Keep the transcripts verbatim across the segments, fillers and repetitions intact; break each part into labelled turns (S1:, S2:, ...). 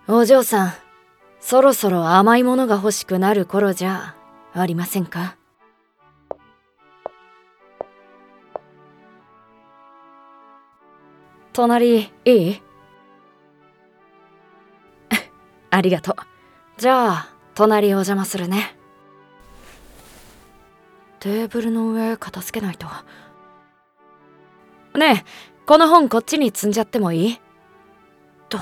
S1: お嬢さん、そろそろ甘いものが欲しくなる頃じゃありませんか？隣いい？ありがとう。じゃあ隣お邪魔するね。テーブルの上片付けないと。ねえ、この本こっちに積んじゃってもいい？と。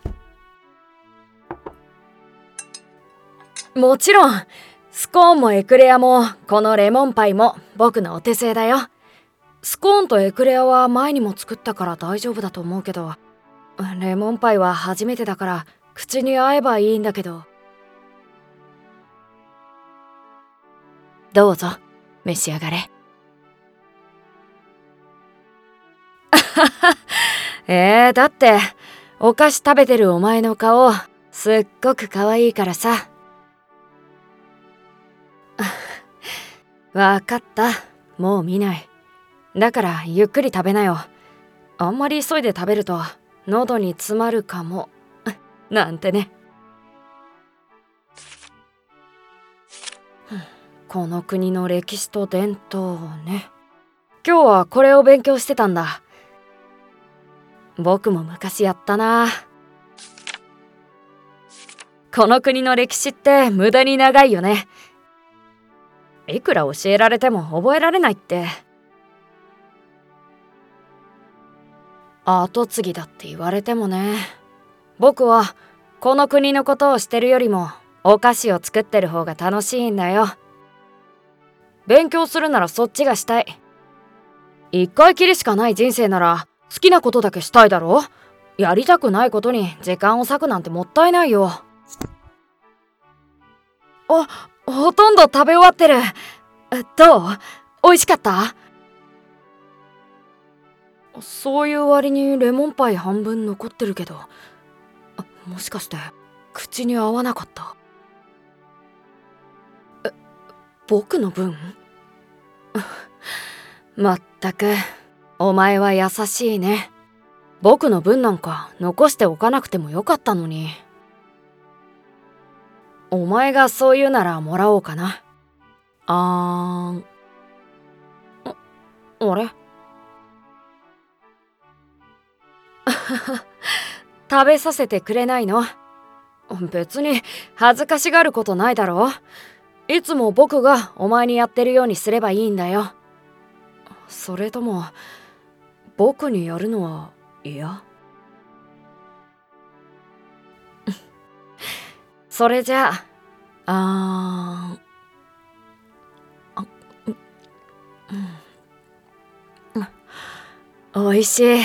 S1: もちろん、スコーンもエクレアもこのレモンパイも僕のお手製だよ。スコーンとエクレアは前にも作ったから大丈夫だと思うけど、レモンパイは初めてだから口に合えばいいんだけど。どうぞ召し上がれ。えー、だってお菓子食べてるお前の顔すっごく可愛いからさ。わかった、もう見ない。だからゆっくり食べなよ。あんまり急いで食べると喉に詰まるかもなんてね。この国の歴史と伝統をね。今日はこれを勉強してたんだ。僕も昔やったな。この国の歴史って無駄に長いよね。いくら教えられても覚えられないって。後継ぎだって言われてもね。僕はこの国のことをしてるよりもお菓子を作ってる方が楽しいんだよ。勉強するならそっちがしたい。一回きりしかない人生なら好きなことだけしたいだろ。やりたくないことに時間を割くなんてもったいないよ。あ、ほとんど食べ終わってる。どう？美味しかった？そういう割にレモンパイ半分残ってるけど、もしかして口に合わなかった？え、僕の分？まったくお前は優しいね。僕の分なんか残しておかなくてもよかったのに。お前がそう言うならもらおうかな。あーん。あ、あれ食べさせてくれないの？別に恥ずかしがることないだろ。いつも僕がお前にやってるようにすればいいんだよ。それとも僕にやるのは嫌？それじゃあ、あーあ、うん、おいしい。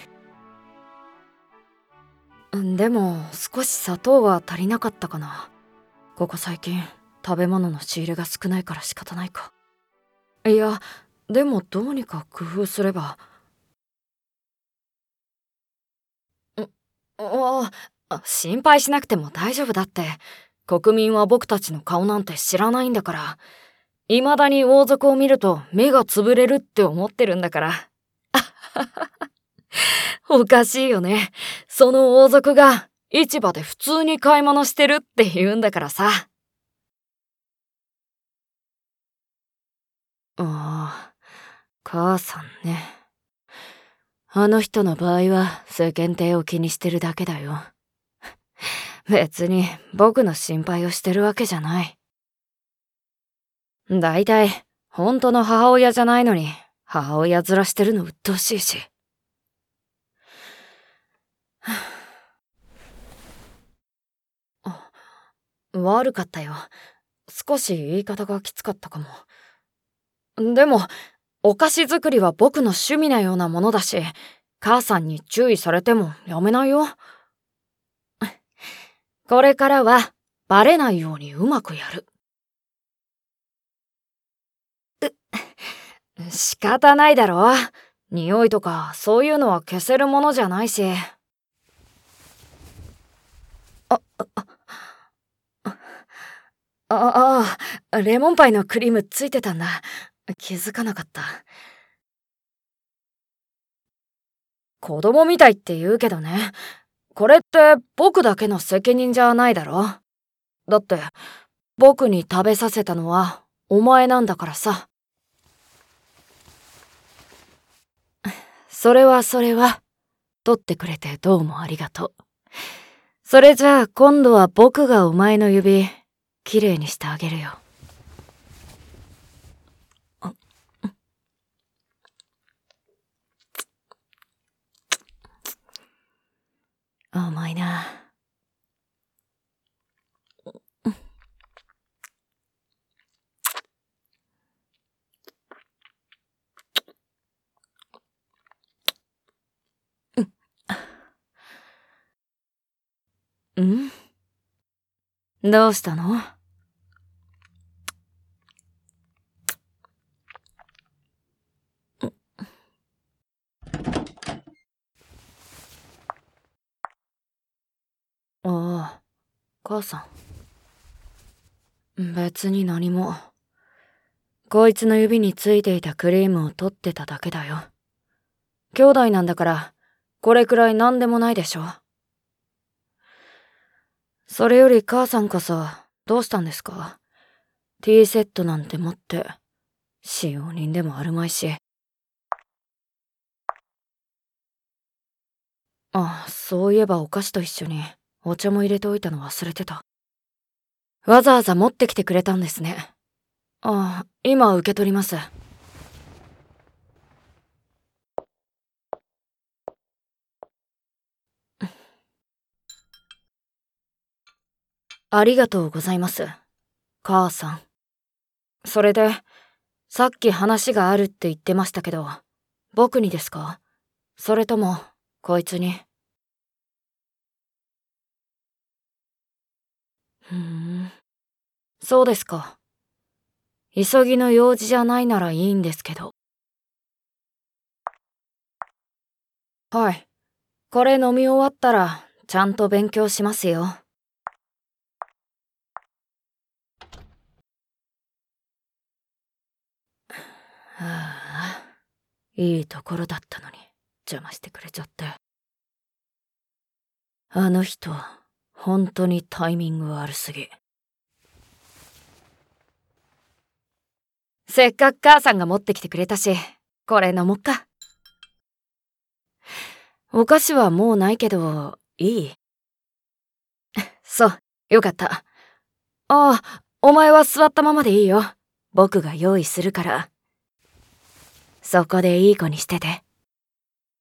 S1: でも少し砂糖は足りなかったかな。ここ最近食べ物の仕入れが少ないから仕方ないか。いや、でもどうにか工夫すれば。んああ、心配しなくても大丈夫だって。国民は僕たちの顔なんて知らないんだから。未だに王族を見ると目がつぶれるって思ってるんだから。おかしいよね。その王族が市場で普通に買い物してるって言うんだからさ。ああ、母さんね。あの人の場合は世間体を気にしてるだけだよ。別に僕の心配をしてるわけじゃない。だいたい本当の母親じゃないのに母親面してるの鬱陶しいし。あ、悪かったよ。少し言い方がきつかったかも。でもお菓子作りは僕の趣味なようなものだし、母さんに注意されてもやめないよ。これからはバレないようにうまくやる。う、仕方ないだろ。匂いとかそういうのは消せるものじゃないし。あ、あ、あ、ああ、レモンパイのクリームついてたんだ。気づかなかった。子供みたいって言うけどね。 これって僕だけの責任じゃないだろ。だって僕に食べさせたのはお前なんだからさ。それはそれは。取ってくれてどうもありがとう。それじゃあ今度は僕がお前の指きれいにしてあげるよ。甘いな。ん？どうしたの？ああ、母さん。別に何も。こいつの指についていたクリームを取ってただけだよ。兄弟なんだから、これくらい何でもないでしょ。それより母さんこそ、どうしたんですか？ティーセットなんて持って、使用人でもあるまいし。あ、そういえばお菓子と一緒にお茶も入れておいたの忘れてた。わざわざ持ってきてくれたんですね。あ、今受け取ります。ありがとうございます、母さん。それで、さっき話があるって言ってましたけど、僕にですか？それとも、こいつに？ふーん、そうですか。急ぎの用事じゃないならいいんですけど。はい。これ飲み終わったら、ちゃんと勉強しますよ。はあ、いいところだったのに邪魔してくれちゃって。あの人、本当にタイミング悪すぎ。せっかく母さんが持ってきてくれたし、これ飲もっか。お菓子はもうないけど、いい？そう、よかった。ああ、お前は座ったままでいいよ。僕が用意するから。そこでいい子にしてて。